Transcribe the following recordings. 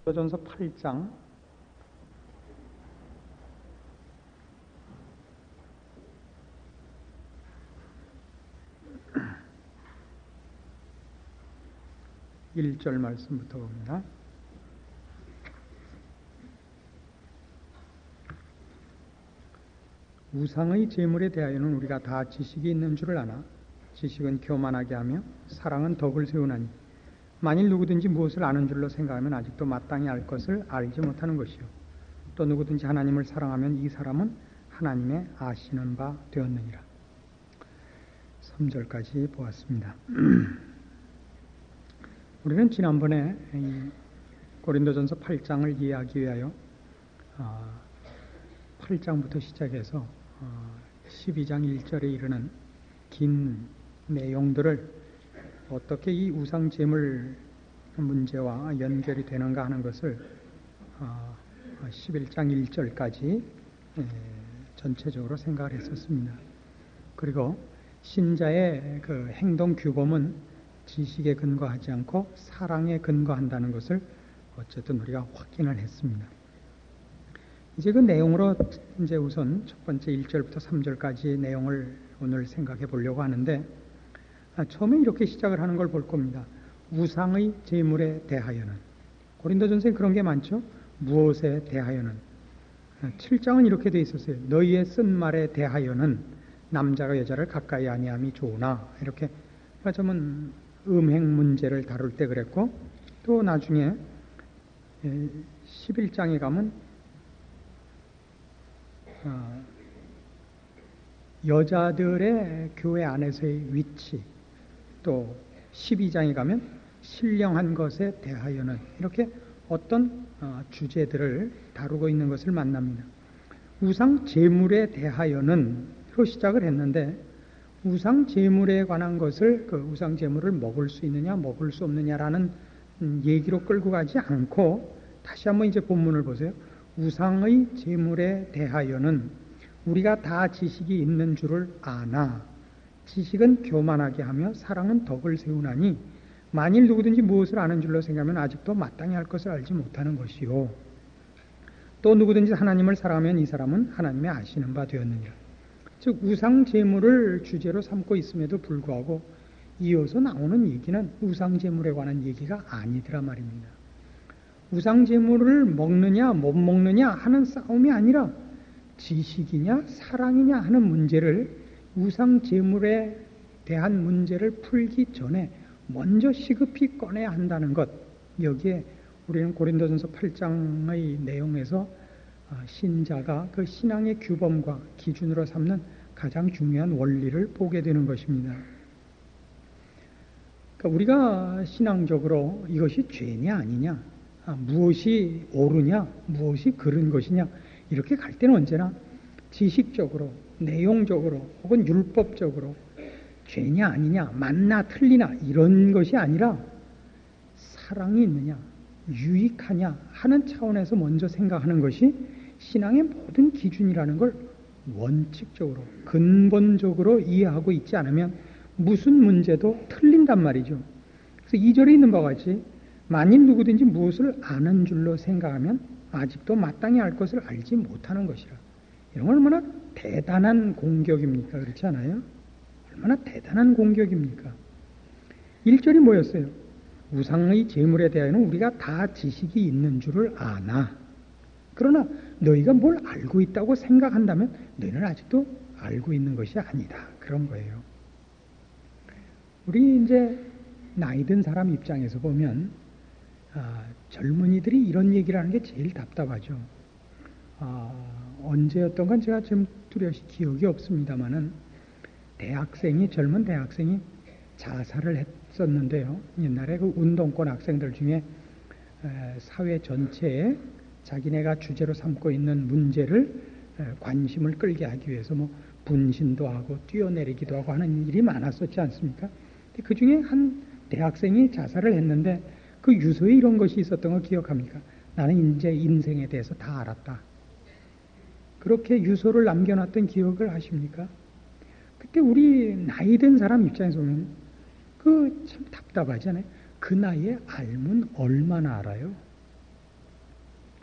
고린도전서 8장 1절 말씀부터 봅니다. 우상의 제물에 대하여는 우리가 다 지식이 있는 줄을 아나 지식은 교만하게 하며 사랑은 덕을 세우나니 만일 누구든지 무엇을 아는 줄로 생각하면 아직도 마땅히 알 것을 알지 못하는 것이요 또 누구든지 하나님을 사랑하면 이 사람은 하나님의 아시는 바 되었느니라. 3절까지 보았습니다. 우리는 지난번에 고린도전서 8장을 이해하기 위하여 8장부터 시작해서 12장 1절에 이르는 긴 내용들을 어떻게 이 우상 제물 문제와 연결이 되는가 하는 것을 11장 1절까지 전체적으로 생각을 했었습니다. 그리고 신자의 그 행동 규범은 지식에 근거하지 않고 사랑에 근거한다는 것을 어쨌든 우리가 확인을 했습니다. 이제 그 내용으로 이제 우선 첫 번째 1절부터 3절까지 내용을 오늘 생각해 보려고 하는데, 처음에 이렇게 시작을 하는 걸 볼 겁니다. 우상의 제물에 대하여는. 고린도전서에 그런 게 많죠. 무엇에 대하여는. 7장은 이렇게 돼 있었어요. 너희의 쓴 말에 대하여는 남자가 여자를 가까이 아니함이 좋으나, 이렇게 좀 음행 문제를 다룰 때 그랬고, 또 나중에 11장에 가면 여자들의 교회 안에서의 위치, 또 12장에 가면 신령한 것에 대하여는, 이렇게 어떤 주제들을 다루고 있는 것을 만납니다. 우상 제물에 대하여는 로 시작을 했는데, 우상 제물에 관한 것을 그 우상 제물을 먹을 수 있느냐 먹을 수 없느냐라는 얘기로 끌고 가지 않고, 다시 한번 이제 본문을 보세요. 우상의 제물에 대하여는 우리가 다 지식이 있는 줄을 아나 지식은 교만하게 하며 사랑은 덕을 세우나니 만일 누구든지 무엇을 아는 줄로 생각하면 아직도 마땅히 할 것을 알지 못하는 것이요 또 누구든지 하나님을 사랑하면 이 사람은 하나님의 아시는 바 되었느니라. 즉 우상 제물을 주제로 삼고 있음에도 불구하고 이어서 나오는 얘기는 우상 제물에 관한 얘기가 아니더라 말입니다. 우상 제물을 먹느냐 못 먹느냐 하는 싸움이 아니라 지식이냐 사랑이냐 하는 문제를, 우상 제물에 대한 문제를 풀기 전에 먼저 시급히 꺼내야 한다는 것, 여기에 우리는 고린도전서 8장의 내용에서 신자가 그 신앙의 규범과 기준으로 삼는 가장 중요한 원리를 보게 되는 것입니다. 그러니까 우리가 신앙적으로 이것이 죄냐 아니냐, 무엇이 옳으냐 무엇이 그른 것이냐 이렇게 갈 때는 언제나 지식적으로, 내용적으로 혹은 율법적으로 죄냐 아니냐, 맞나 틀리나 이런 것이 아니라 사랑이 있느냐, 유익하냐 하는 차원에서 먼저 생각하는 것이 신앙의 모든 기준이라는 걸 원칙적으로, 근본적으로 이해하고 있지 않으면 무슨 문제도 틀린단 말이죠. 그래서 2절에 있는 바와 같이 만일 누구든지 무엇을 아는 줄로 생각하면 아직도 마땅히 알 것을 알지 못하는 것이라. 이런 건 얼마나 대단한 공격입니까? 그렇지 않아요? 얼마나 대단한 공격입니까? 1절이 뭐였어요? 우상의 제물에 대하여는 우리가 다 지식이 있는 줄을 아나. 그러나 너희가 뭘 알고 있다고 생각한다면 너희는 아직도 알고 있는 것이 아니다. 그런 거예요. 우리 이제 나이 든 사람 입장에서 보면 젊은이들이 이런 얘기를 하는 게 제일 답답하죠. 언제였던 건 제가 지금 뚜렷이 기억이 없습니다만은 젊은 대학생이 자살을 했었는데요. 옛날에 그 운동권 학생들 중에 사회 전체에 자기네가 주제로 삼고 있는 문제를 관심을 끌게 하기 위해서 뭐 분신도 하고 뛰어내리기도 하고 하는 일이 많았었지 않습니까? 그 중에 한 대학생이 자살을 했는데 그 유서에 이런 것이 있었던 거 기억합니까? 나는 이제 인생에 대해서 다 알았다. 그렇게 유서를 남겨놨던 기억을 하십니까? 그때 우리 나이 든 사람 입장에서 보면 그 참 답답하잖아요. 그 나이에 알면 얼마나 알아요?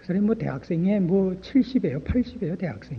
그 사람이 뭐 대학생에 뭐 70이에요, 80이에요, 대학생이.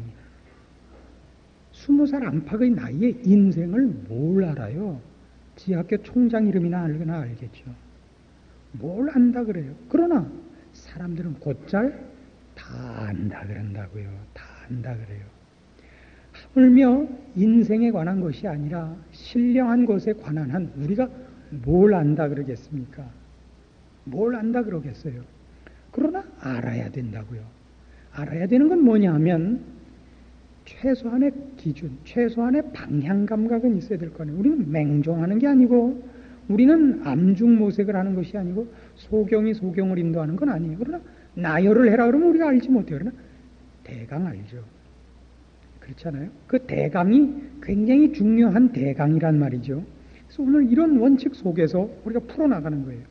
20살 안팎의 나이에 인생을 뭘 알아요? 지 학교 총장 이름이나 알거나 알겠죠. 뭘 안다 그래요. 그러나 사람들은 곧잘 다 안다 그런다고요. 다 안다 그래요. 하물며 인생에 관한 것이 아니라 신령한 것에 관한 한 우리가 뭘 안다 그러겠습니까? 뭘 안다 그러겠어요. 그러나 알아야 된다고요. 알아야 되는 건 뭐냐 하면 최소한의 기준, 최소한의 방향 감각은 있어야 될 거 아니에요. 우리는 맹종하는 게 아니고 우리는 암중모색을 하는 것이 아니고 소경이 소경을 인도하는 건 아니에요. 그러나 나열을 해라 그러면 우리가 알지 못해요. 그러나 대강 알죠. 그렇잖아요. 그 대강이 굉장히 중요한 대강이란 말이죠. 그래서 오늘 이런 원칙 속에서 우리가 풀어나가는 거예요.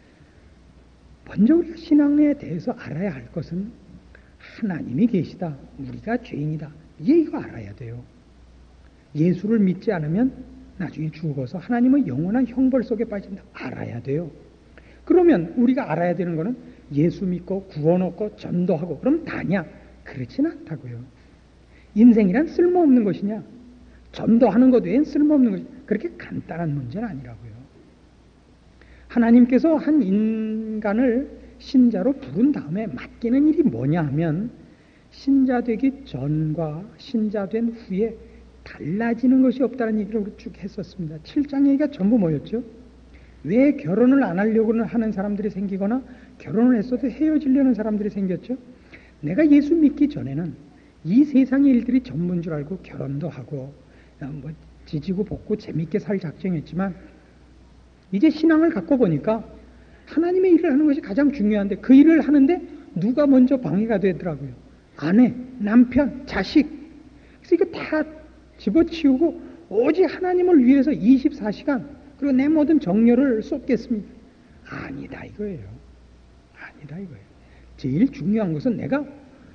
먼저 우리가 신앙에 대해서 알아야 할 것은 하나님이 계시다. 우리가 죄인이다. 이거 알아야 돼요. 예수를 믿지 않으면 나중에 죽어서 하나님의 영원한 형벌 속에 빠진다. 알아야 돼요. 그러면 우리가 알아야 되는 것은 예수 믿고 구원 얻고 전도하고 그럼 다냐? 그렇진 않다고요. 인생이란 쓸모없는 것이냐? 전도하는 것 외엔 쓸모없는 것이 그렇게 간단한 문제는 아니라고요. 하나님께서 한 인간을 신자로 부른 다음에 맡기는 일이 뭐냐 하면 신자 되기 전과 신자 된 후에 달라지는 것이 없다는 얘기를 우리 쭉 했었습니다. 7장 얘기가 전부 뭐였죠? 왜 결혼을 안 하려고 하는 사람들이 생기거나 결혼을 했어도 헤어지려는 사람들이 생겼죠? 내가 예수 믿기 전에는 이 세상의 일들이 전부인 줄 알고 결혼도 하고 뭐 지지고 볶고 재밌게 살 작정했지만 이제 신앙을 갖고 보니까 하나님의 일을 하는 것이 가장 중요한데 그 일을 하는데 누가 먼저 방해가 되더라고요. 아내, 남편, 자식. 그래서 이거 다 집어치우고 오직 하나님을 위해서 24시간 그리고 내 모든 정열을 쏟겠습니다. 아니다 이거예요. 아니다 이거예요. 제일 중요한 것은 내가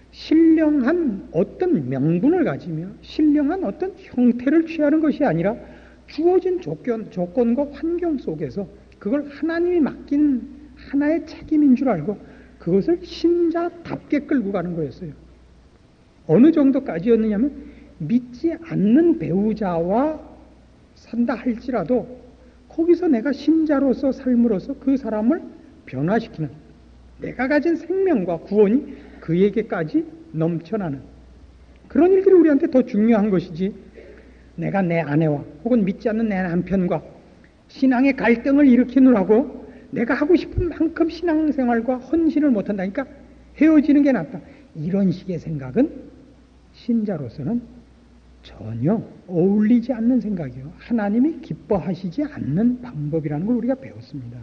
신령한 어떤 명분을 가지며 신령한 어떤 형태를 취하는 것이 아니라 주어진 조건과 환경 속에서 그걸 하나님이 맡긴 하나의 책임인 줄 알고 그것을 신자답게 끌고 가는 거였어요. 어느 정도까지였느냐면 믿지 않는 배우자와 산다 할지라도 거기서 내가 신자로서 삶으로서 그 사람을 변화시키는 내가 가진 생명과 구원이 그에게까지 넘쳐나는 그런 일들이 우리한테 더 중요한 것이지 내가 내 아내와 혹은 믿지 않는 내 남편과 신앙의 갈등을 일으키느라고 내가 하고 싶은 만큼 신앙생활과 헌신을 못한다니까 헤어지는 게 낫다. 이런 식의 생각은 신자로서는 전혀 어울리지 않는 생각이요. 하나님이 기뻐하시지 않는 방법이라는 걸 우리가 배웠습니다.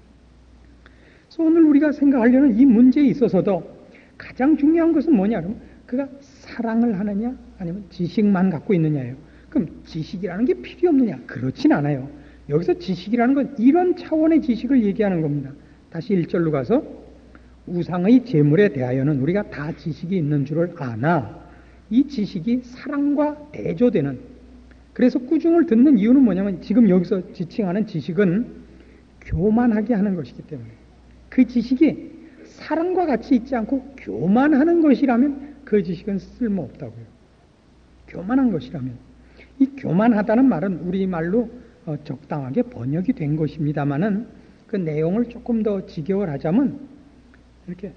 그래서 오늘 우리가 생각하려는 이 문제에 있어서도 가장 중요한 것은 뭐냐? 그가 사랑을 하느냐 아니면 지식만 갖고 있느냐예요. 그럼 지식이라는 게 필요 없느냐? 그렇진 않아요. 여기서 지식이라는 건 이런 차원의 지식을 얘기하는 겁니다. 다시 1절로 가서 우상의 제물에 대하여는 우리가 다 지식이 있는 줄을 아나 이 지식이 사랑과 대조되는 그래서 꾸중을 듣는 이유는 뭐냐면 지금 여기서 지칭하는 지식은 교만하게 하는 것이기 때문에 그 지식이 사랑과 같이 있지 않고 교만하는 것이라면 그 지식은 쓸모없다고요. 교만한 것이라면 이 교만하다는 말은 우리말로 적당하게 번역이 된 것입니다마는 그 내용을 조금 더 직역을 하자면 이렇게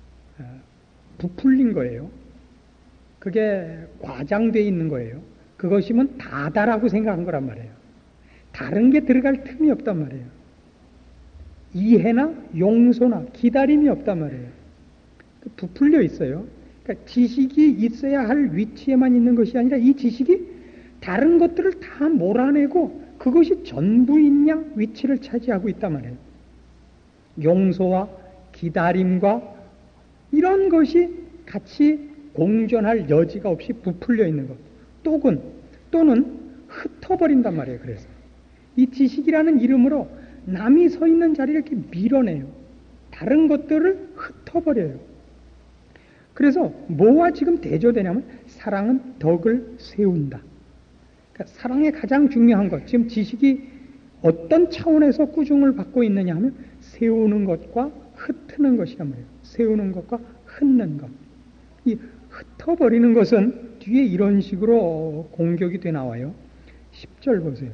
부풀린 거예요. 그게 과장되어 있는 거예요. 그것이면 다다라고 생각한 거란 말이에요. 다른 게 들어갈 틈이 없단 말이에요. 이해나 용서나 기다림이 없단 말이에요. 부풀려 있어요. 그러니까 지식이 있어야 할 위치에만 있는 것이 아니라 이 지식이 다른 것들을 다 몰아내고 그것이 전부인 양 위치를 차지하고 있단 말이에요. 용서와 기다림과 이런 것이 같이 공존할 여지가 없이 부풀려 있는 것. 또는 흩어버린단 말이에요. 그래서 이 지식이라는 이름으로 남이 서 있는 자리를 이렇게 밀어내요. 다른 것들을 흩어버려요. 그래서 뭐와 지금 대조되냐면 사랑은 덕을 세운다. 그러니까 사랑의 가장 중요한 것, 지금 지식이 어떤 차원에서 꾸중을 받고 있느냐 하면 세우는 것과 흩트는 것이란 말이에요. 세우는 것과 흩는 것. 이 흩어버리는 것은 뒤에 이런 식으로 공격이 돼 나와요. 10절 보세요.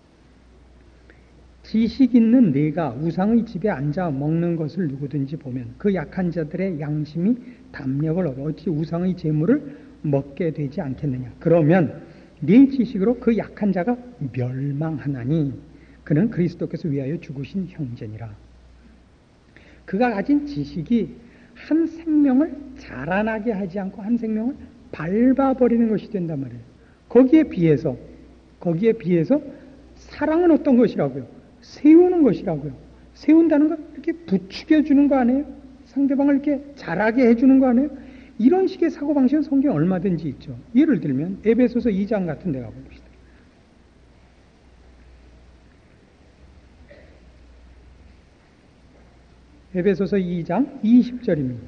지식 있는 네가 우상의 집에 앉아 먹는 것을 누구든지 보면 그 약한 자들의 양심이 담력을 얻어 어찌 우상의 재물을 먹게 되지 않겠느냐. 그러면 네 지식으로 그 약한 자가 멸망하나니 그는 그리스도께서 위하여 죽으신 형제니라. 그가 가진 지식이 한 생명을 자라나게 하지 않고 한 생명을 밟아버리는 것이 된단 말이에요. 거기에 비해서 사랑은 어떤 것이라고요? 세우는 것이라고요. 세운다는 건 이렇게 부추겨주는 거 아니에요? 상대방을 이렇게 자라게 해주는 거 아니에요? 이런 식의 사고방식은 성경 얼마든지 있죠. 예를 들면 에베소서 2장 같은 데 가봅시다. 에베소서 2장 20절입니다.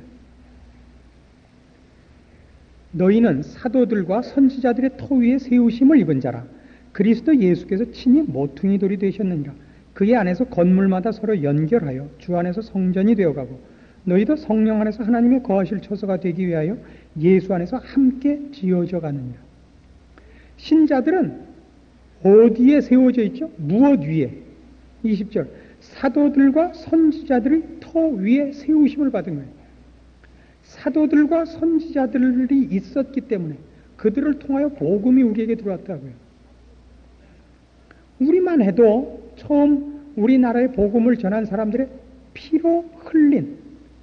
너희는 사도들과 선지자들의 터 위에 세우심을 입은 자라. 그리스도 예수께서 친히 모퉁이 돌이 되셨느니라. 그의 안에서 건물마다 서로 연결하여 주 안에서 성전이 되어가고 너희도 성령 안에서 하나님의 거하실 처소가 되기 위하여 예수 안에서 함께 지어져 가느니라. 신자들은 어디에 세워져 있죠? 무엇 위에? 20절. 사도들과 선지자들의 터 위에 세우심을 받은 거예요. 사도들과 선지자들이 있었기 때문에 그들을 통하여 복음이 우리에게 들어왔다고요. 우리만 해도 처음 우리나라의 복음을 전한 사람들의 피로 흘린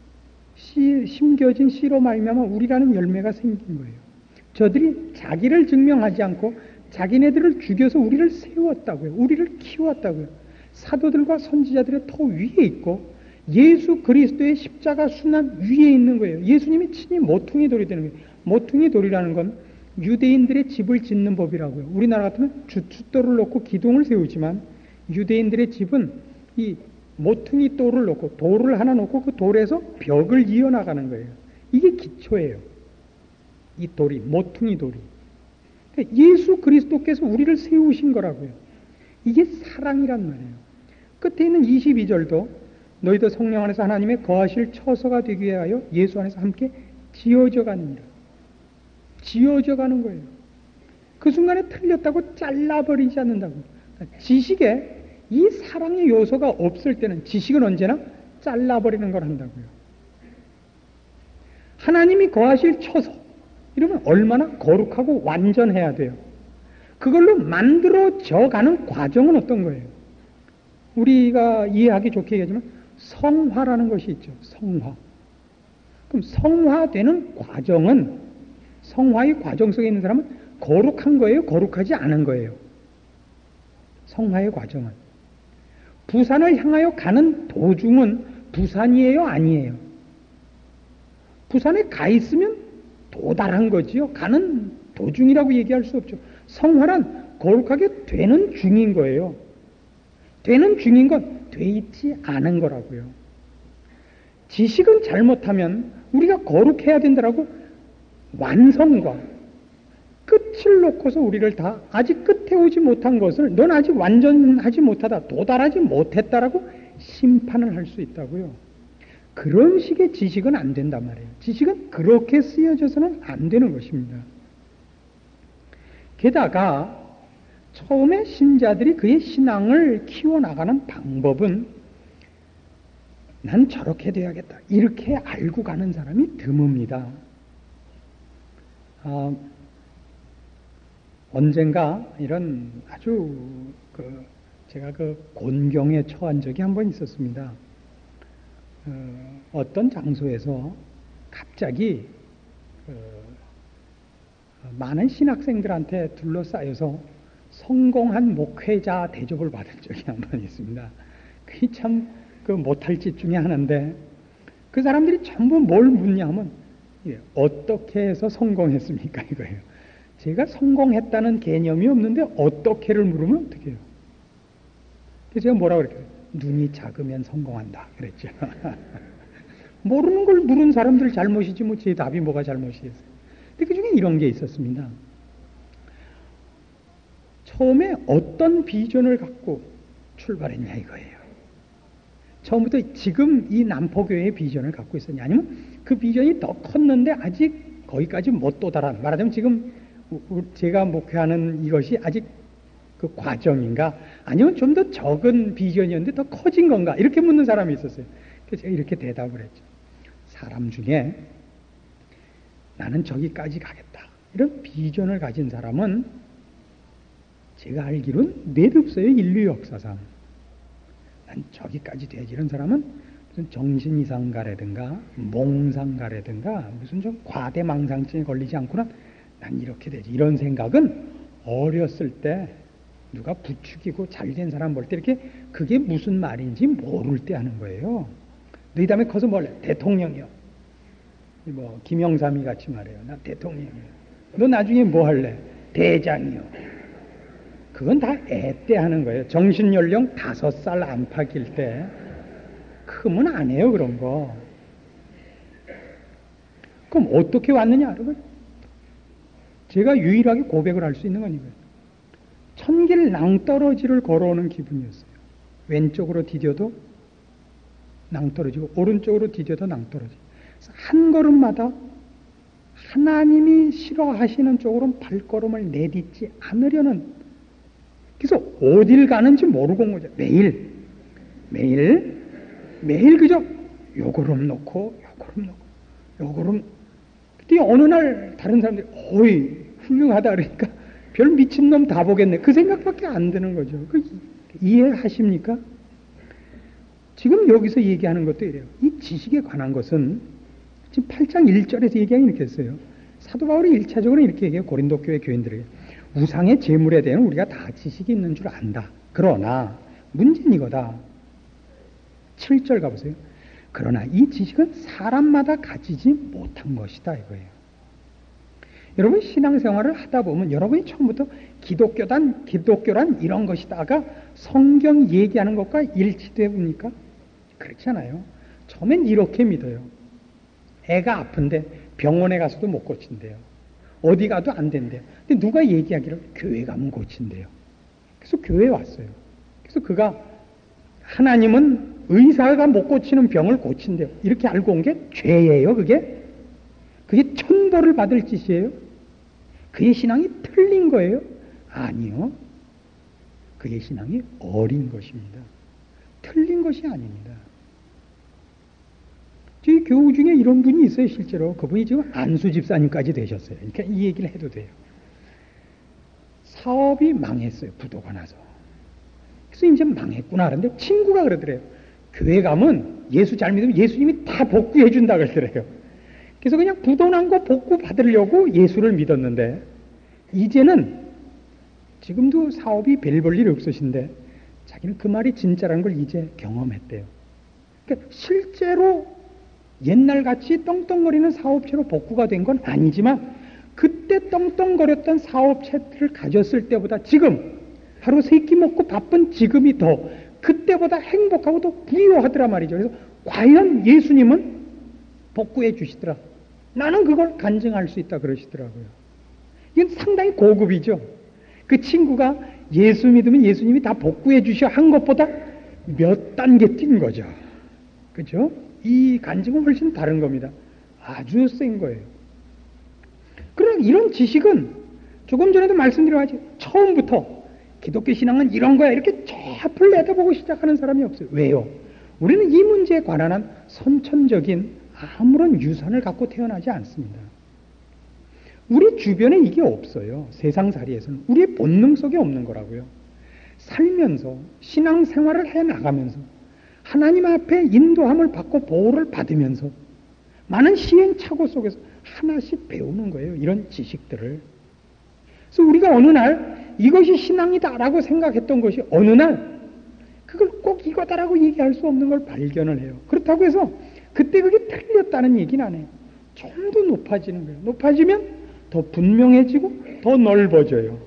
심겨진 씨로 말미암아 우리라는 열매가 생긴 거예요. 저들이 자기를 증명하지 않고 자기네들을 죽여서 우리를 세웠다고요. 우리를 키웠다고요. 사도들과 선지자들의 터 위에 있고 예수 그리스도의 십자가 순환 위에 있는 거예요. 예수님이 친히 모퉁이 돌이 되는 거예요. 모퉁이 돌이라는 건 유대인들의 집을 짓는 법이라고요. 우리나라 같으면 주춧돌을 놓고 기둥을 세우지만 유대인들의 집은 이 모퉁이 돌을 놓고 돌을 하나 놓고 그 돌에서 벽을 이어나가는 거예요. 이게 기초예요. 이 돌이 모퉁이 돌이. 예수 그리스도께서 우리를 세우신 거라고요. 이게 사랑이란 말이에요. 끝에 있는 22절도 너희도 성령 안에서 하나님의 거하실 처소가 되기 위하여 예수 안에서 함께 지어져 가느니라. 지어져 가는 거예요. 그 순간에 틀렸다고 잘라버리지 않는다고. 지식에 이 사랑의 요소가 없을 때는 지식은 언제나 잘라버리는 걸 한다고요. 하나님이 거하실 처소 이러면 얼마나 거룩하고 완전해야 돼요. 그걸로 만들어져 가는 과정은 어떤 거예요? 우리가 이해하기 좋게 얘기하지만 성화라는 것이 있죠. 성화. 그럼 성화되는 과정은 성화의 과정 속에 있는 사람은 거룩한 거예요? 거룩하지 않은 거예요? 성화의 과정은. 부산을 향하여 가는 도중은 부산이에요? 아니에요? 부산에 가 있으면 도달한 거지요. 가는 도중이라고 얘기할 수 없죠. 성화란 거룩하게 되는 중인 거예요. 되는 중인 건 돼 있지 않은 거라고요. 지식은 잘못하면 우리가 거룩해야 된다라고 완성과 끝을 놓고서 우리를 다 아직 끝에 오지 못한 것을 넌 아직 완전하지 못하다, 도달하지 못했다라고 심판을 할 수 있다고요. 그런 식의 지식은 안 된단 말이에요. 지식은 그렇게 쓰여져서는 안 되는 것입니다. 게다가 처음에 신자들이 그의 신앙을 키워나가는 방법은 난 저렇게 돼야겠다. 이렇게 알고 가는 사람이 드뭅니다. 언젠가 이런 아주 제가 곤경에 처한 적이 한 번 있었습니다. 어떤 장소에서 갑자기 많은 신학생들한테 둘러싸여서 성공한 목회자 대접을 받은 적이 한 번 있습니다. 그게 참 못할 짓 중에 하나인데 그 사람들이 전부 뭘 묻냐면 어떻게 해서 성공했습니까? 이거예요. 제가 성공했다는 개념이 없는데 어떻게를 물으면 어떻게 해요? 그래서 제가 뭐라고 그랬어요? 눈이 작으면 성공한다 그랬죠. 모르는 걸 물은 사람들 잘못이지 뭐 제 답이 뭐가 잘못이겠어요. 근데 그 중에 이런 게 있었습니다. 처음에 어떤 비전을 갖고 출발했냐 이거예요. 처음부터 지금 이 남포교회의 비전을 갖고 있었냐, 아니면 그 비전이 더 컸는데 아직 거기까지 못 도달한, 말하자면 지금 제가 목회하는 이것이 아직 그 과정인가, 아니면 좀 더 적은 비전이었는데 더 커진 건가, 이렇게 묻는 사람이 있었어요. 그래서 제가 이렇게 대답을 했죠. 사람 중에 나는 저기까지 가겠다, 이런 비전을 가진 사람은 제가 알기로는 몇 없어요. 인류 역사상. 난 저기까지 돼야지, 이런 사람은 무슨 정신이상가라든가 몽상가라든가 무슨 좀 과대망상증에 걸리지 않고는 난 이렇게 되지, 이런 생각은 어렸을 때 누가 부추기고 잘된 사람 볼 때 이렇게 그게 무슨 말인지 모를 때 하는 거예요. 너희 다음에 커서 뭘래? 대통령이요. 뭐 김영삼이 같이 말해요. 나 대통령이요. 너 나중에 뭐 할래? 대장이요. 그건 다 애 때 하는 거예요. 정신연령 5살 안팎일 때. 크면 안 해요, 그런 거. 그럼 어떻게 왔느냐? 제가 유일하게 고백을 할 수 있는 건 이거예요. 천길 낭떠러지를 걸어오는 기분이었어요. 왼쪽으로 디뎌도 낭떠러지고 오른쪽으로 디뎌도 낭떠러지고, 한 걸음마다 하나님이 싫어하시는 쪽으로 발걸음을 내딛지 않으려는, 그래서 어딜 가는지 모르고 온 거죠. 매일 그저 요 걸음 놓고 요 걸음 놓고 요 걸음. 그때 어느 날 다른 사람들이 어이 훌륭하다 그러니까 별 미친놈 다 보겠네, 그 생각밖에 안 드는 거죠. 그 이해하십니까? 지금 여기서 얘기하는 것도 이래요. 이 지식에 관한 것은 지금 8장 1절에서 얘기하기 이렇게 했어요. 사도 바울이 1차적으로 이렇게 얘기해요. 고린도 교회 교인들에게. 우상의 제물에 대한 우리가 다 지식이 있는 줄 안다. 그러나 문제는 이거다. 7절 가보세요. 그러나 이 지식은 사람마다 가지지 못한 것이다, 이거예요. 여러분 신앙생활을 하다 보면 여러분이 처음부터 기독교란 이런 것이다가 성경 얘기하는 것과 일치돼 봅니까? 그렇지 않아요. 처음엔 이렇게 믿어요. 애가 아픈데 병원에 가서도 못 고친대요. 어디 가도 안 된대요. 근데 누가 얘기하기를 교회 가면 고친대요. 그래서 교회에 왔어요. 그래서 그가 하나님은 의사가 못 고치는 병을 고친대요. 이렇게 알고 온 게 죄예요, 그게? 그게 천벌을 받을 짓이에요? 그의 신앙이 틀린 거예요? 아니요. 그의 신앙이 어린 것입니다. 틀린 것이 아닙니다. 저희 교우 중에 이런 분이 있어요, 실제로. 그분이 지금 안수 집사님까지 되셨어요. 그러니까 이 얘기를 해도 돼요. 사업이 망했어요, 부도가 나서. 그래서 이제 망했구나 그런데 친구가 그러더래요. 교회 가면 예수 잘 믿으면 예수님이 다 복구해 준다 그러더래요. 그래서 그냥 부도 난 거 복구 받으려고 예수를 믿었는데, 이제는 지금도 사업이 별 볼 일 없으신데 자기는 그 말이 진짜라는 걸 이제 경험했대요. 그러니까 실제로 옛날같이 떵떵거리는 사업체로 복구가 된 건 아니지만 그때 떵떵거렸던 사업체를 가졌을 때보다 지금 하루 세 끼 먹고 바쁜 지금이 더 그때보다 행복하고 더 부유하더라 말이죠. 그래서 과연 예수님은 복구해 주시더라. 나는 그걸 간증할 수 있다 그러시더라고요. 이건 상당히 고급이죠. 그 친구가 예수 믿으면 예수님이 다 복구해 주셔 한 것보다 몇 단계 뛴 거죠. 그렇죠? 이 간증은 훨씬 다른 겁니다. 아주 센 거예요. 그러나 이런 지식은 조금 전에도 말씀드려가지고 처음부터 기독교 신앙은 이런 거야 이렇게 저 앞을 내다보고 시작하는 사람이 없어요. 왜요? 우리는 이 문제에 관한 한 선천적인 아무런 유산을 갖고 태어나지 않습니다. 우리 주변에 이게 없어요. 세상살이에서는. 우리의 본능 속에 없는 거라고요. 살면서 신앙생활을 해나가면서 하나님 앞에 인도함을 받고 보호를 받으면서 많은 시행착오 속에서 하나씩 배우는 거예요. 이런 지식들을. 그래서 우리가 어느 날 이것이 신앙이다라고 생각했던 것이 어느 날 그걸 꼭 이거다라고 얘기할 수 없는 걸 발견을 해요. 그렇다고 해서 그때 그게 틀렸다는 얘기는 안 해요. 좀 더 높아지는 거예요. 높아지면 더 분명해지고 더 넓어져요.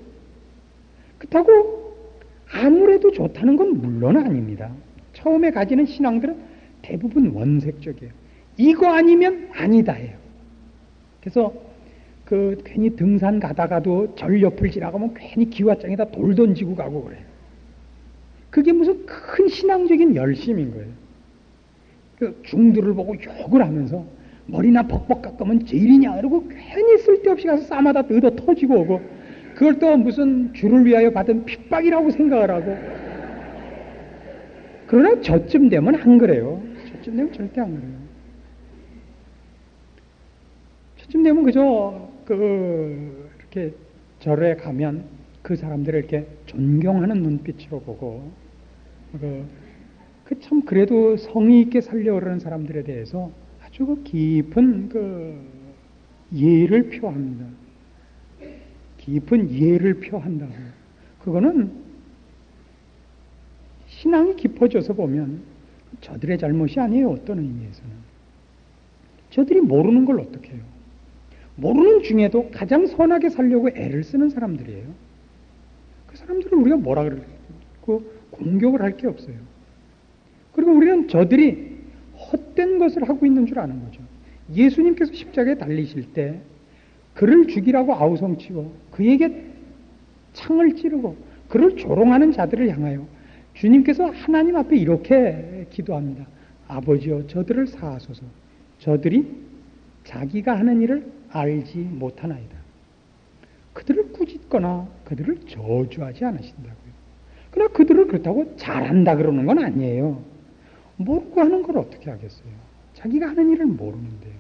그렇다고 아무래도 좋다는 건 물론 아닙니다. 처음에 가지는 신앙들은 대부분 원색적이에요. 이거 아니면 아니다예요. 그래서 괜히 등산 가다가도 절 옆을 지나가면 괜히 기와장에다 돌 던지고 가고 그래요. 그게 무슨 큰 신앙적인 열심인 거예요. 중들을 보고 욕을 하면서 머리나 벅벅 깎으면 제일이냐 이러고 괜히 쓸데없이 가서 싸마다 얻어 터지고 오고, 그걸 또 무슨 주를 위하여 받은 핍박이라고 생각을 하고. 그러나 저쯤 되면 안 그래요. 저쯤 되면 절대 안 그래요. 저쯤 되면 그저 이렇게 절에 가면 그 사람들을 이렇게 존경하는 눈빛으로 보고, 참 그래도 성의 있게 살려고 그러는 사람들에 대해서 아주 깊은 예의를 표합니다. 깊은 예의를 표한다고. 그거는 신앙이 깊어져서 보면 저들의 잘못이 아니에요. 어떤 의미에서는. 저들이 모르는 걸 어떻게 해요? 모르는 중에도 가장 선하게 살려고 애를 쓰는 사람들이에요. 그 사람들을 우리가 뭐라 그러고 공격을 할 게 없어요. 그리고 우리는 저들이 헛된 것을 하고 있는 줄 아는 거죠. 예수님께서 십자가에 달리실 때 그를 죽이라고 아우성치고 그에게 창을 찌르고 그를 조롱하는 자들을 향하여 주님께서 하나님 앞에 이렇게 기도합니다. 아버지여 저들을 사하소서. 저들이 자기가 하는 일을 알지 못하나이다. 그들을 꾸짖거나 그들을 저주하지 않으신다고요. 그러나 그들을 그렇다고 잘한다 그러는 건 아니에요. 모르고 하는 걸 어떻게 하겠어요? 자기가 하는 일을 모르는데요.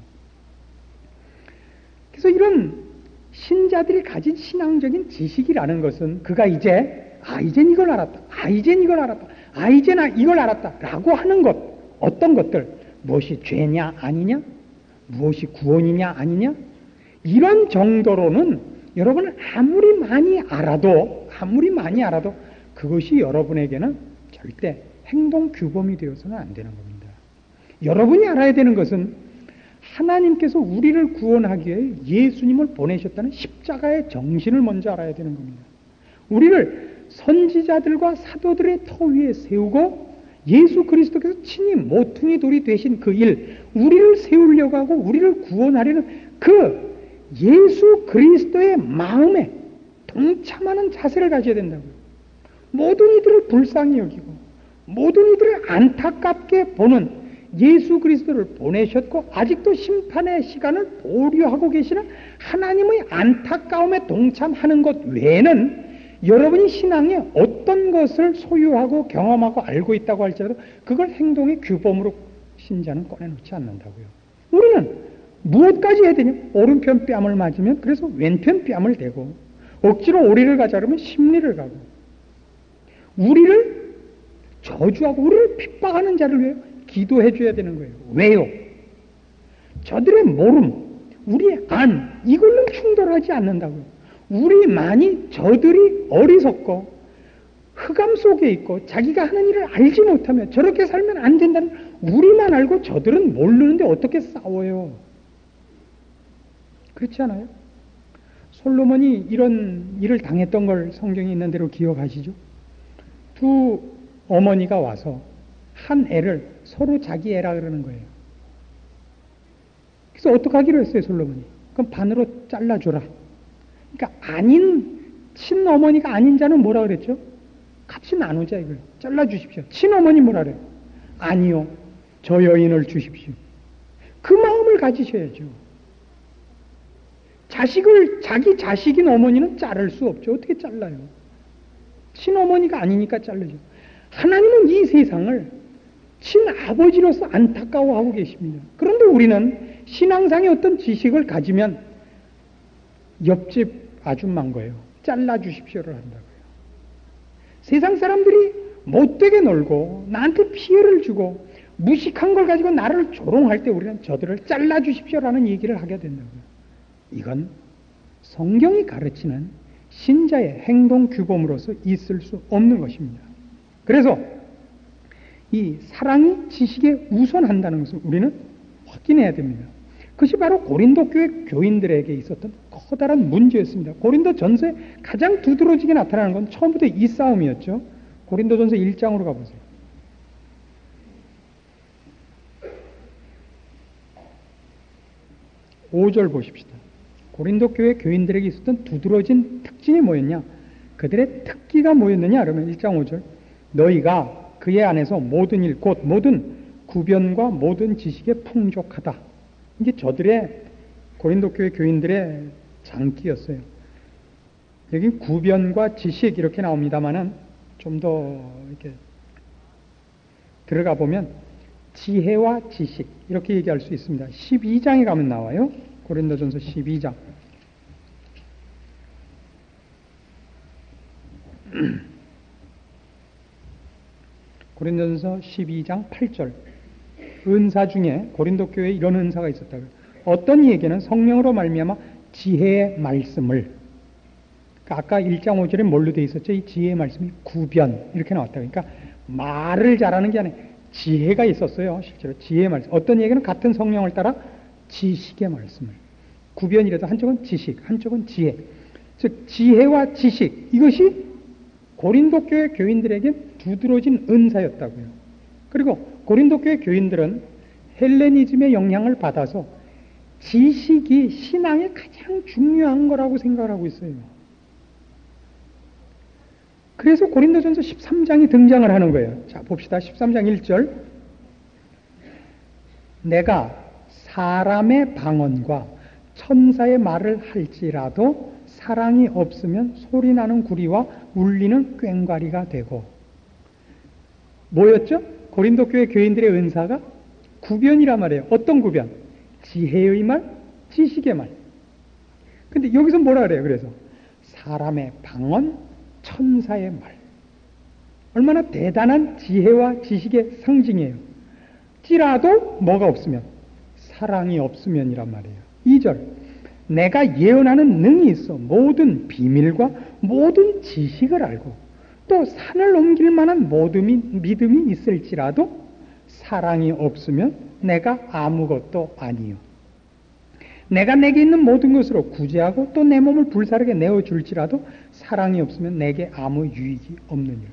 그래서 이런 신자들이 가진 신앙적인 지식이라는 것은 그가 이제 이젠 이걸 알았다. 이젠 이걸 알았다. 이젠 이걸 알았다. 라고 하는 것, 어떤 것들, 무엇이 죄냐 아니냐? 무엇이 구원이냐 아니냐? 이런 정도로는 여러분은 아무리 많이 알아도 그것이 여러분에게는 절대 행동 규범이 되어서는 안 되는 겁니다. 여러분이 알아야 되는 것은 하나님께서 우리를 구원하기 위해 예수님을 보내셨다는 십자가의 정신을 먼저 알아야 되는 겁니다. 우리를 선지자들과 사도들의 터 위에 세우고 예수 그리스도께서 친히 모퉁이 돌이 되신 그 일, 우리를 세우려고 하고 우리를 구원하려는 그 예수 그리스도의 마음에 동참하는 자세를 가져야 된다고요. 모든 이들을 불쌍히 여기고 모든 이들을 안타깝게 보는 예수 그리스도를 보내셨고 아직도 심판의 시간을 보류하고 계시는 하나님의 안타까움에 동참하는 것 외에는 여러분이 신앙에 어떤 것을 소유하고 경험하고 알고 있다고 할지라도 그걸 행동의 규범으로 신자는 꺼내놓지 않는다고요. 우리는 무엇까지 해야 되냐? 오른편 뺨을 맞으면 그래서 왼편 뺨을 대고 억지로 오리를 가자 그러면 심리를 가고 우리를 저주하고 우리를 핍박하는 자를 위해 기도해 줘야 되는 거예요. 왜요? 저들의 모름, 우리의 안, 이걸로 충돌하지 않는다고요. 우리만이 저들이 어리석고 흑암 속에 있고 자기가 하는 일을 알지 못하면 저렇게 살면 안 된다는 우리만 알고 저들은 모르는데 어떻게 싸워요? 그렇지 않아요? 솔로몬이 이런 일을 당했던 걸 성경에 있는 대로 기억하시죠? 두 어머니가 와서 한 애를 서로 자기 애라 그러는 거예요. 그래서 어떻게 하기로 했어요, 솔로몬이? 그럼 반으로 잘라줘라. 그러니까 친어머니가 아닌 자는 뭐라 그랬죠? 같이 나누자 이걸. 잘라주십시오. 친어머니 뭐라 그래요? 아니요. 저 여인을 주십시오. 그 마음을 가지셔야죠. 자기 자식인 어머니는 자를 수 없죠. 어떻게 잘라요? 친어머니가 아니니까 자르죠. 하나님은 이 세상을 친아버지로서 안타까워하고 계십니다. 그런데 우리는 신앙상의 어떤 지식을 가지면 옆집 아줌마인 거예요. 잘라주십시오를 한다고요. 세상 사람들이 못되게 놀고 나한테 피해를 주고 무식한 걸 가지고 나를 조롱할 때 우리는 저들을 잘라주십시오라는 얘기를 하게 된다고요. 이건 성경이 가르치는 신자의 행동 규범으로서 있을 수 없는 것입니다. 그래서 이 사랑이 지식에 우선한다는 것을 우리는 확인해야 됩니다. 그것이 바로 고린도 교회 교인들에게 있었던 커다란 문제였습니다. 고린도 전서에 가장 두드러지게 나타나는 건 처음부터 이 싸움이었죠. 고린도 전서 1장으로 가보세요. 5절 보십시다. 고린도 교회 교인들에게 있었던 두드러진 특징이 뭐였냐? 그들의 특기가 뭐였느냐? 그러면 1장 5절. 너희가 그의 안에서 모든 일, 곧 모든 구변과 모든 지식에 풍족하다. 이게 저들의 고린도 교회 교인들의 장기였어요. 여기 구변과 지식 이렇게 나옵니다만은 좀 더 이렇게 들어가 보면 지혜와 지식 이렇게 얘기할 수 있습니다. 12장에 가면 나와요. 고린도전서 12장. 고린도전서 12장 8절. 은사 중에 고린도 교회에 이런 은사가 있었다고요. 어떤 이에게는 성령으로 말미암아 지혜의 말씀을, 그러니까 아까 1장 5절에 뭘로 되어 있었죠? 이 지혜의 말씀이 구변 이렇게 나왔다. 그러니까 말을 잘하는 게 아니라 지혜가 있었어요. 실제로 지혜의 말씀. 어떤 이에게는 같은 성령을 따라 지식의 말씀을. 구변이라도 한쪽은 지식, 한쪽은 지혜. 즉 지혜와 지식, 이것이 고린도 교회 교인들에게 두드러진 은사였다고요. 그리고 고린도 교회 교인들은 헬레니즘의 영향을 받아서 지식이 신앙에 가장 중요한 거라고 생각을 하고 있어요. 그래서 고린도전서 13장이 등장을 하는 거예요. 자, 봅시다. 13장 1절. 내가 사람의 방언과 천사의 말을 할지라도 사랑이 없으면 소리나는 구리와 울리는 꽹과리가 되고. 뭐였죠? 고린도 교회 교인들의 은사가 구변이란 말이에요. 어떤 구변? 지혜의 말, 지식의 말. 근데 여기서 뭐라 그래요? 그래서 사람의 방언, 천사의 말. 얼마나 대단한 지혜와 지식의 상징이에요. 찌라도 뭐가 없으면? 사랑이 없으면이란 말이에요. 2절. 내가 예언하는 능이 있어 모든 비밀과 모든 지식을 알고 또 산을 옮길 만한 모든 믿음이 있을지라도 사랑이 없으면 내가 아무것도 아니요. 내가 내게 있는 모든 것으로 구제하고 또 내 몸을 불사르게 내어줄지라도 사랑이 없으면 내게 아무 유익이 없느니라.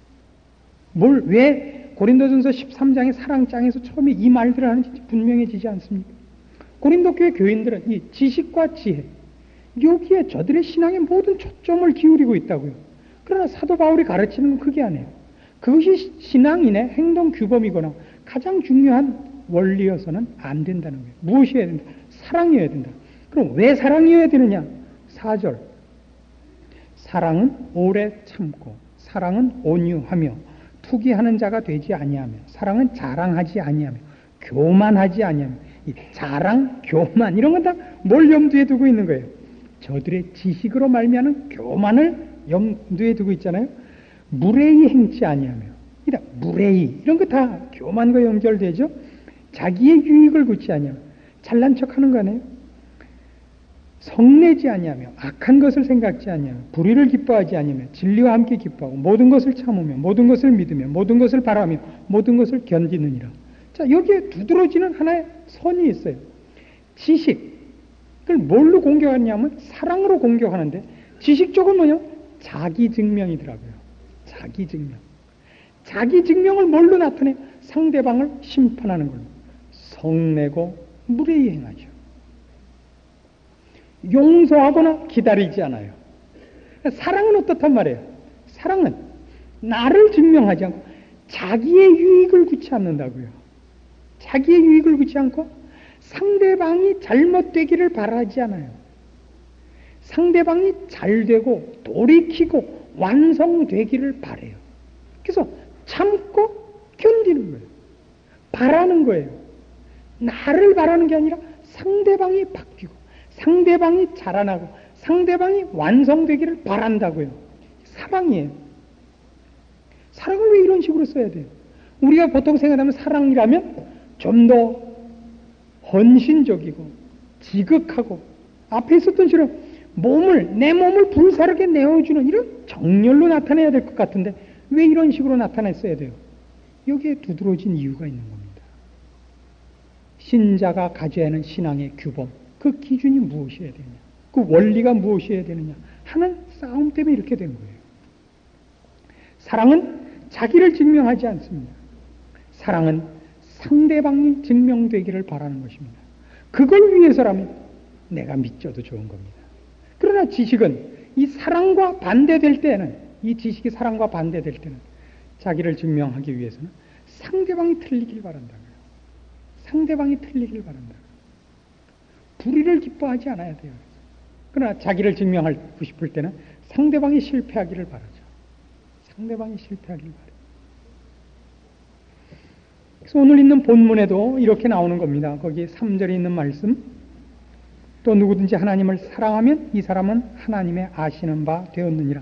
왜 고린도전서 13장의 사랑장에서 처음에 이 말들을 하는지 분명해지지 않습니까? 고린도 교회 교인들은 이 지식과 지혜, 여기에 저들의 신앙의 모든 초점을 기울이고 있다고요. 그러나 사도 바울이 가르치는 건 그게 아니에요. 그것이 신앙인의 행동 규범이거나 가장 중요한 원리여서는 안 된다는 거예요. 무엇이어야 된다? 사랑이어야 된다. 그럼 왜 사랑이어야 되느냐? 4절. 사랑은 오래 참고 사랑은 온유하며 투기하는 자가 되지 아니하며 사랑은 자랑하지 아니하며 교만하지 아니하며 이 자랑, 교만 이런 건 다 뭘 염두에 두고 있는 거예요? 저들의 지식으로 말미암은 교만을 염두에 두고 있잖아요. 무례히 행치 아니하며 무례히 이런 거 다 교만과 연결되죠. 자기의 유익을 굳지 아니하며 잘난 척하는 거 아니에요? 성내지 아니하며 악한 것을 생각지 아니하며 불의를 기뻐하지 아니하며 진리와 함께 기뻐하고 모든 것을 참으며 모든 것을 믿으며 모든 것을 바라며 모든 것을 견디느니라. 자, 여기에 두드러지는 하나의 선이 있어요. 지식을 뭘로 공격하냐면 사랑으로 공격하는데 지식 쪽은 뭐냐? 자기 증명이더라고요. 자기 증명. 자기 증명을 뭘로 나타내? 상대방을 심판하는 걸로. 성내고 무례히 행하죠. 용서하거나 기다리지 않아요. 사랑은 어떻단 말이에요? 사랑은 나를 증명하지 않고 자기의 유익을 구치 않는다고요. 자기의 유익을 구치 않고 상대방이 잘못되기를 바라지 않아요. 상대방이 잘되고 돌이키고 완성되기를 바라요. 그래서 참고 견디는 거예요. 바라는 거예요. 나를 바라는 게 아니라 상대방이 바뀌고 상대방이 자라나고 상대방이 완성되기를 바란다고요. 사랑이에요. 사랑을 왜 이런 식으로 써야 돼요? 우리가 보통 생각하면 사랑이라면 좀 더 헌신적이고 지극하고 앞에 있었던 식으로 내 몸을 불사르게 내어주는 이런 정열로 나타내야 될 것 같은데 왜 이런 식으로 나타냈어야 돼요? 여기에 두드러진 이유가 있는 겁니다. 신자가 가져야 하는 신앙의 규범, 그 기준이 무엇이어야 되느냐, 그 원리가 무엇이어야 되느냐 하는 싸움 때문에 이렇게 된 거예요. 사랑은 자기를 증명하지 않습니다. 사랑은 상대방이 증명되기를 바라는 것입니다. 그걸 위해서라면 내가 믿져도 좋은 겁니다. 그러나 지식은 이 사랑과 반대될 때는, 이 지식이 사랑과 반대될 때는 자기를 증명하기 위해서는 상대방이 틀리길 바란다고요. 상대방이 틀리길 바란다. 불의를 기뻐하지 않아야 돼요. 그러나 자기를 증명하고 싶을 때는 상대방이 실패하기를 바라죠. 상대방이 실패하기를 바라요. 그래서 오늘 있는 본문에도 이렇게 나오는 겁니다. 거기 3절에 있는 말씀, 또 누구든지 하나님을 사랑하면 이 사람은 하나님의 아시는 바 되었느니라.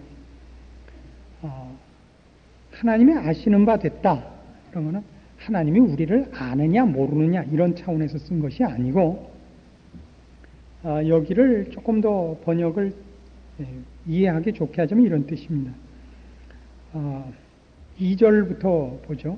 하나님의 아시는 바 됐다. 그런 거는 하나님이 우리를 아느냐 모르느냐 이런 차원에서 쓴 것이 아니고, 여기를 조금 더 번역을 이해하기 좋게 하자면 이런 뜻입니다. 2절부터 보죠.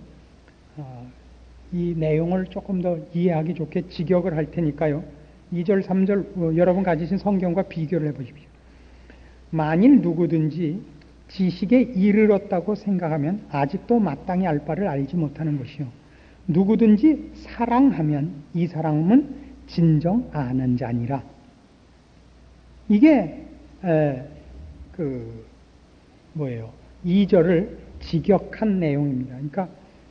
이 내용을 조금 더 이해하기 좋게 직역을 할 테니까요. 2절, 3절 여러분 가지신 성경과 비교를 해보십시오. 만일 누구든지 지식에 이르렀다고 생각하면 아직도 마땅히 알 바를 알지 못하는 것이요. 누구든지 사랑하면 이 사람은 진정 아는 자니라. 이게 2절을 직역한 내용입니다. 그러니까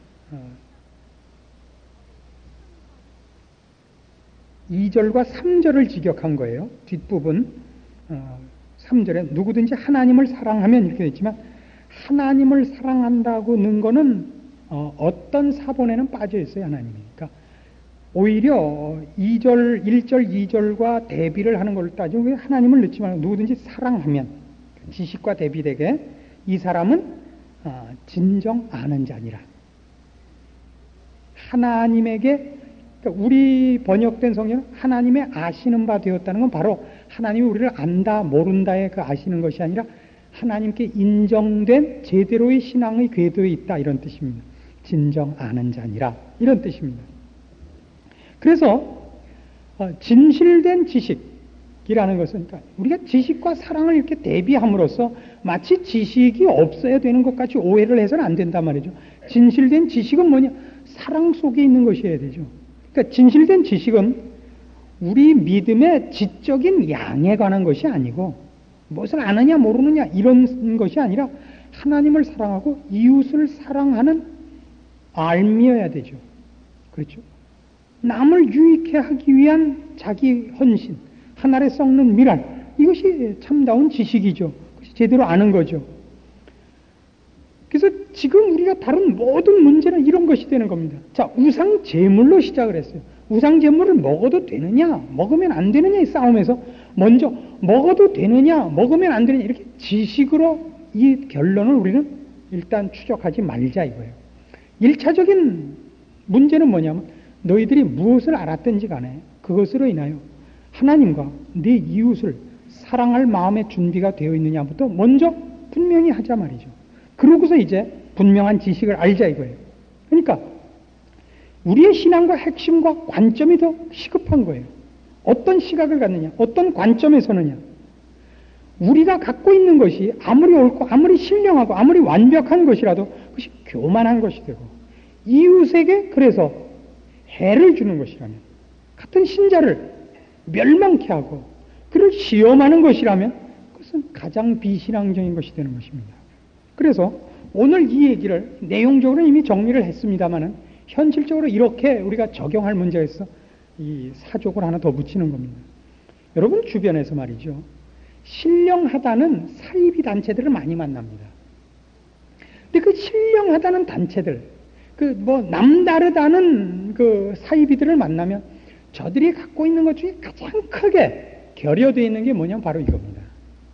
2절과 3절을 직역한 거예요. 뒷부분 3절에 누구든지 하나님을 사랑하면 이렇게 됐지만, 하나님을 사랑한다고 는 거는 어떤 사본에는 빠져 있어요. 하나님이. 그러니까 오히려 1절, 2절과 대비를 하는 걸 따지면 하나님을 넣지 말고 누구든지 사랑하면, 지식과 대비되게 이 사람은 진정 아는 자니라. 하나님에게, 그러니까 우리 번역된 성경은 하나님의 아시는 바 되었다는 건 바로 하나님이 우리를 안다 모른다의 그 아시는 것이 아니라 하나님께 인정된 제대로의 신앙의 궤도에 있다, 이런 뜻입니다. 진정 아는 자니라, 이런 뜻입니다. 그래서 진실된 지식이라는 것은, 그러니까 우리가 지식과 사랑을 이렇게 대비함으로써 마치 지식이 없어야 되는 것 같이 오해를 해서는 안 된단 말이죠. 진실된 지식은 뭐냐? 사랑 속에 있는 것이어야 되죠. 그러니까 진실된 지식은 우리 믿음의 지적인 양에 관한 것이 아니고, 무엇을 아느냐 모르느냐 이런 것이 아니라 하나님을 사랑하고 이웃을 사랑하는 알미여야 되죠. 그렇죠? 남을 유익해 하기 위한 자기 헌신, 하늘에 썩는 미랄, 이것이 참다운 지식이죠. 그것이 제대로 아는 거죠. 그래서 지금 우리가 다룬 모든 문제는 이런 것이 되는 겁니다. 자, 우상 제물로 시작을 했어요. 우상 제물을 먹어도 되느냐, 먹으면 안 되느냐 이 싸움에서 먼저 먹어도 되느냐, 먹으면 안 되느냐, 이렇게 지식으로 이 결론을 우리는 일단 추적하지 말자 이거예요. 1차적인 문제는 뭐냐면, 너희들이 무엇을 알았든지 간에 그것으로 인하여 하나님과 네 이웃을 사랑할 마음의 준비가 되어 있느냐부터 먼저 분명히 하자 말이죠. 그러고서 이제 분명한 지식을 알자 이거예요. 그러니까 우리의 신앙과 핵심과 관점이 더 시급한 거예요. 어떤 시각을 갖느냐, 어떤 관점에 서느냐. 우리가 갖고 있는 것이 아무리 옳고 아무리 신령하고 아무리 완벽한 것이라도 그것이 교만한 것이 되고, 이웃에게 그래서 해를 주는 것이라면, 같은 신자를 멸망케 하고 그를 시험하는 것이라면 그것은 가장 비신앙적인 것이 되는 것입니다. 그래서 오늘 이 얘기를 내용적으로 이미 정리를 했습니다마는 현실적으로 이렇게 우리가 적용할 문제가 있어 이 사족을 하나 더 붙이는 겁니다. 여러분 주변에서 말이죠, 신령하다는 사이비 단체들을 많이 만납니다. 근데 그 신령하다는 단체들, 남다르다는 그 사이비들을 만나면 저들이 갖고 있는 것 중에 가장 크게 결여되어 있는 게 뭐냐면 바로 이겁니다.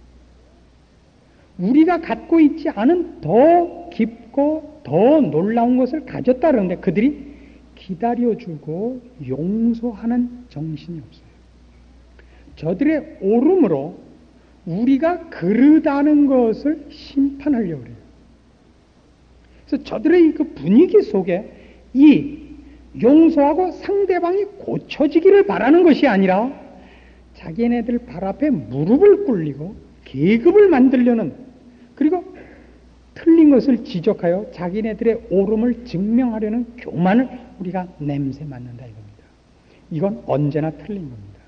우리가 갖고 있지 않은 더 깊고 더 놀라운 것을 가졌다 그러는데 그들이 기다려주고 용서하는 정신이 없어요. 저들의 오름으로 우리가 그르다는 것을 심판하려고 해요. 그래서 저들의 그 분위기 속에 이 용서하고 상대방이 고쳐지기를 바라는 것이 아니라 자기네들 발 앞에 무릎을 꿇리고 계급을 만들려는, 그리고 틀린 것을 지적하여 자기네들의 옳음을 증명하려는 교만을 우리가 냄새 맡는다 이겁니다. 이건 언제나 틀린 겁니다.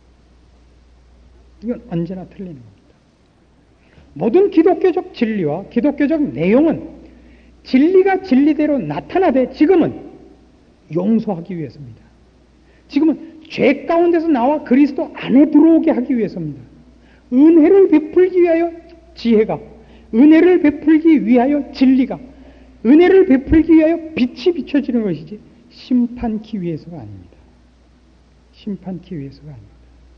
이건 언제나 틀리는 겁니다. 모든 기독교적 진리와 기독교적 내용은 진리가 진리대로 나타나되 지금은 용서하기 위해서입니다. 지금은 죄 가운데서 나와 그리스도 안에 들어오게 하기 위해서입니다. 은혜를 베풀기 위하여 지혜가, 은혜를 베풀기 위하여 진리가, 은혜를 베풀기 위하여 빛이 비춰지는 것이지 심판기 위해서가 아닙니다. 심판기 위해서가 아닙니다.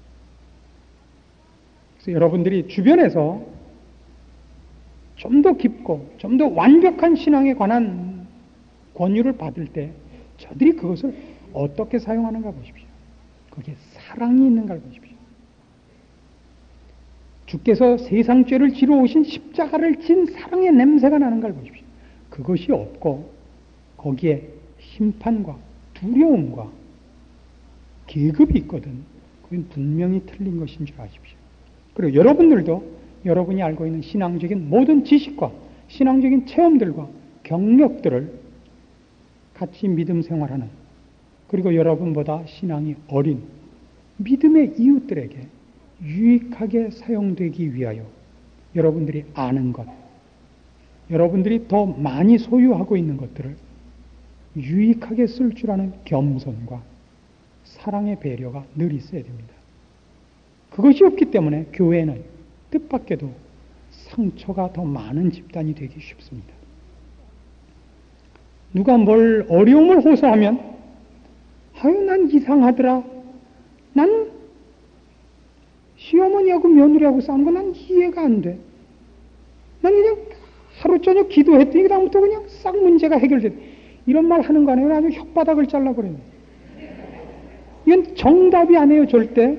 그래서 여러분들이 주변에서 좀 더 깊고 좀 더 완벽한 신앙에 관한 권유를 받을 때 저들이 그것을 어떻게 사용하는가 보십시오. 거기에 사랑이 있는가 보십시오. 주께서 세상 죄를 지러 오신 십자가를 진 사랑의 냄새가 나는 걸 보십시오. 그것이 없고 거기에 심판과 두려움과 계급이 있거든. 그건 분명히 틀린 것인 줄 아십시오. 그리고 여러분들도 여러분이 알고 있는 신앙적인 모든 지식과 신앙적인 체험들과 경력들을 같이 믿음 생활하는, 그리고 여러분보다 신앙이 어린 믿음의 이웃들에게 유익하게 사용되기 위하여 여러분들이 아는 것, 여러분들이 더 많이 소유하고 있는 것들을 유익하게 쓸 줄 아는 겸손과 사랑의 배려가 늘 있어야 됩니다. 그것이 없기 때문에 교회는 뜻밖에도 상처가 더 많은 집단이 되기 쉽습니다. 누가 뭘 어려움을 호소하면 아유 난 이상하더라. 난 시어머니하고 며느리하고 싸운 거 난 이해가 안 돼. 난 그냥 하루 저녁 기도했더니 그다음부터 그냥 싹 문제가 해결돼. 이런 말 하는 거 아니에요. 아주 혓바닥을 잘라버려요. 이건 정답이 아니에요. 절대.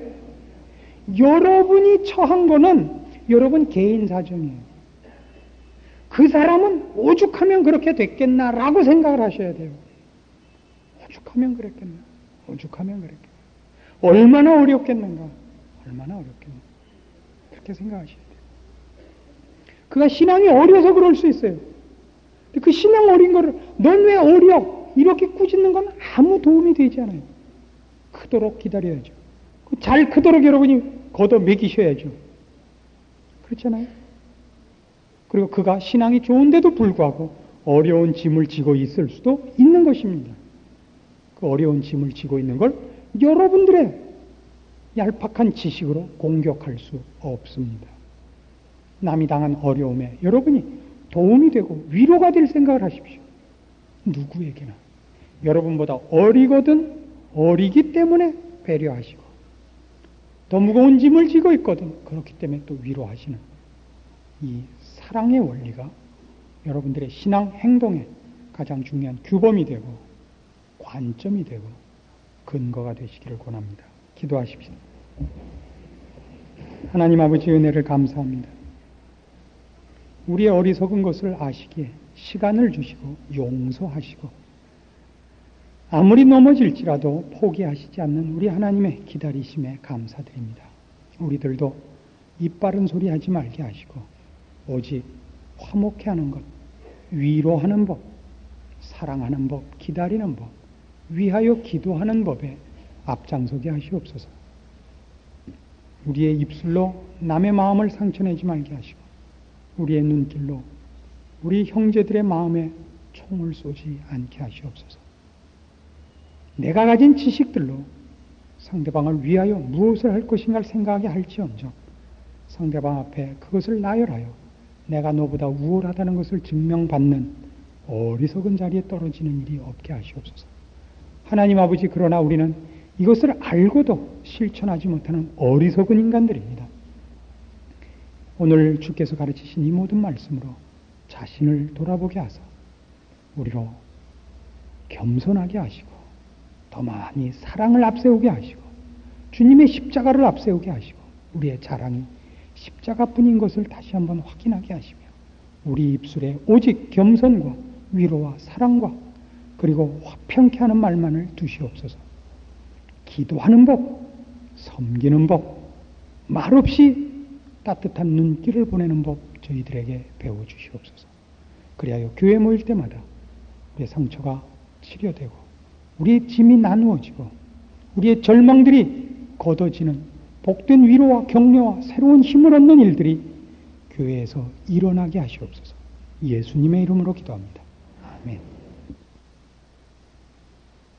여러분이 처한 거는 여러분 개인 사정이에요. 그 사람은 오죽하면 그렇게 됐겠나라고 생각을 하셔야 돼요. 오죽하면 그랬겠나. 오죽하면 그랬겠나. 얼마나 어렵겠는가. 얼마나 어렵겠나. 그렇게 생각하셔야 돼요. 그가 신앙이 어려서 그럴 수 있어요. 그 신앙 어린 거를 넌 왜 어려? 이렇게 꾸짖는 건 아무 도움이 되지 않아요. 크도록 기다려야죠. 잘 크도록 여러분이 걷어 먹이셔야죠. 그렇잖아요. 그리고 그가 신앙이 좋은데도 불구하고 어려운 짐을 지고 있을 수도 있는 것입니다. 그 어려운 짐을 지고 있는 걸 여러분들의 얄팍한 지식으로 공격할 수 없습니다. 남이 당한 어려움에 여러분이 도움이 되고 위로가 될 생각을 하십시오. 누구에게나. 여러분보다 어리거든 어리기 때문에 배려하시고 더 무거운 짐을 지고 있거든 그렇기 때문에 또 위로하시는 이 사랑의 원리가 여러분들의 신앙 행동에 가장 중요한 규범이 되고 관점이 되고 근거가 되시기를 권합니다. 기도하십시오. 하나님 아버지 은혜를 감사합니다. 우리의 어리석은 것을 아시기에 시간을 주시고 용서하시고 아무리 넘어질지라도 포기하시지 않는 우리 하나님의 기다리심에 감사드립니다. 우리들도 입 바른 소리 하지 말게 하시고 오직 화목해 하는 것, 위로하는 법, 사랑하는 법, 기다리는 법, 위하여 기도하는 법에 앞장서게 하시옵소서. 우리의 입술로 남의 마음을 상처내지 말게 하시고 우리의 눈길로 우리 형제들의 마음에 총을 쏘지 않게 하시옵소서. 내가 가진 지식들로 상대방을 위하여 무엇을 할 것인가를 생각하게 할지언정 상대방 앞에 그것을 나열하여 내가 너보다 우월하다는 것을 증명받는 어리석은 자리에 떨어지는 일이 없게 하시옵소서. 하나님 아버지, 그러나 우리는 이것을 알고도 실천하지 못하는 어리석은 인간들입니다. 오늘 주께서 가르치신 이 모든 말씀으로 자신을 돌아보게 하사 우리로 겸손하게 하시고 더 많이 사랑을 앞세우게 하시고 주님의 십자가를 앞세우게 하시고 우리의 자랑이 십자가뿐인 것을 다시 한번 확인하게 하시며 우리 입술에 오직 겸손과 위로와 사랑과 그리고 화평케 하는 말만을 두시옵소서. 기도하는 법, 섬기는 법, 말없이 따뜻한 눈길을 보내는 법 저희들에게 배워주시옵소서. 그리하여 교회 모일 때마다 우리의 상처가 치료되고 우리의 짐이 나누어지고 우리의 절망들이 걷어지는 복된 위로와 격려와 새로운 힘을 얻는 일들이 교회에서 일어나게 하시옵소서. 예수님의 이름으로 기도합니다. 아멘.